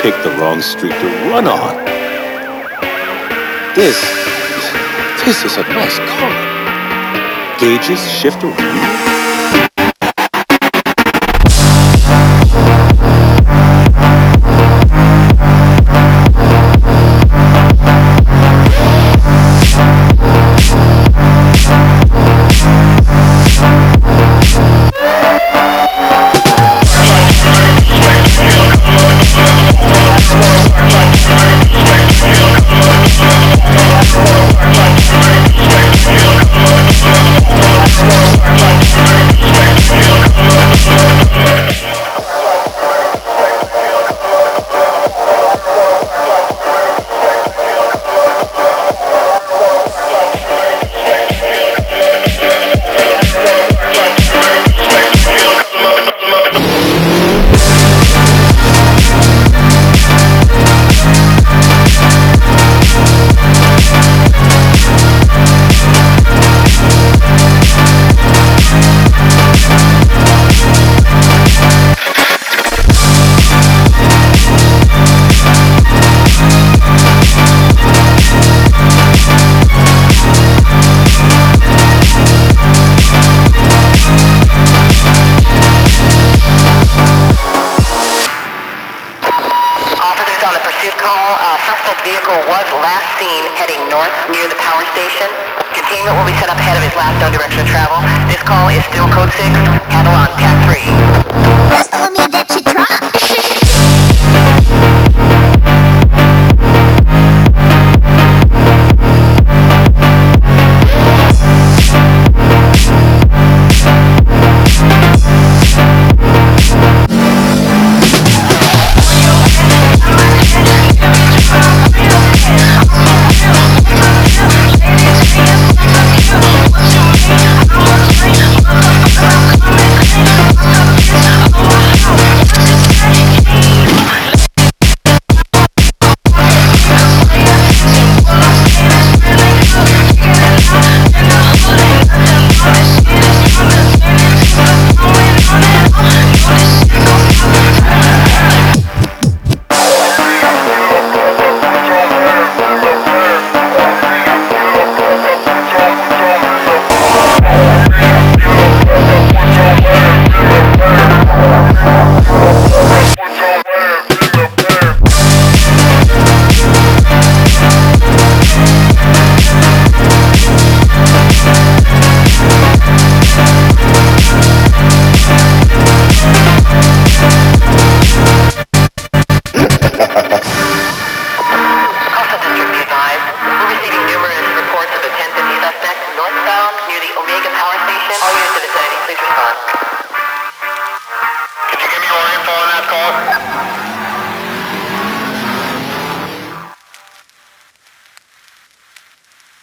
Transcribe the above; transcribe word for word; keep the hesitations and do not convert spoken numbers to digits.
picked the wrong street to run on. This... this is a nice car. Gauges shift around. Call, uh, suspect vehicle was last seen heading north near the power station. Containment will be set up ahead of his last known direction of travel. This call is still code six.